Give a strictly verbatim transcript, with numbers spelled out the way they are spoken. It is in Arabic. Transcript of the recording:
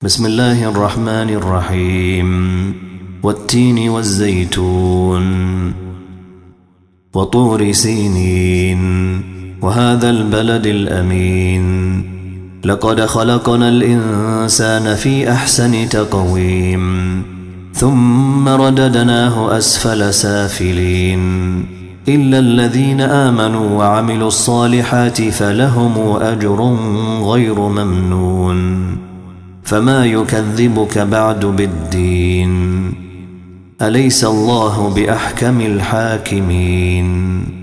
بسم الله الرحمن الرحيم والتين والزيتون وطور سينين وهذا البلد الأمين لقد خلقنا الإنسان في أحسن تقويم ثم رددناه أسفل سافلين إلا الذين آمنوا وعملوا الصالحات فلهم أجر غير ممنون فما يكذبك بعد بالدين أليس الله بأحكم الحاكمين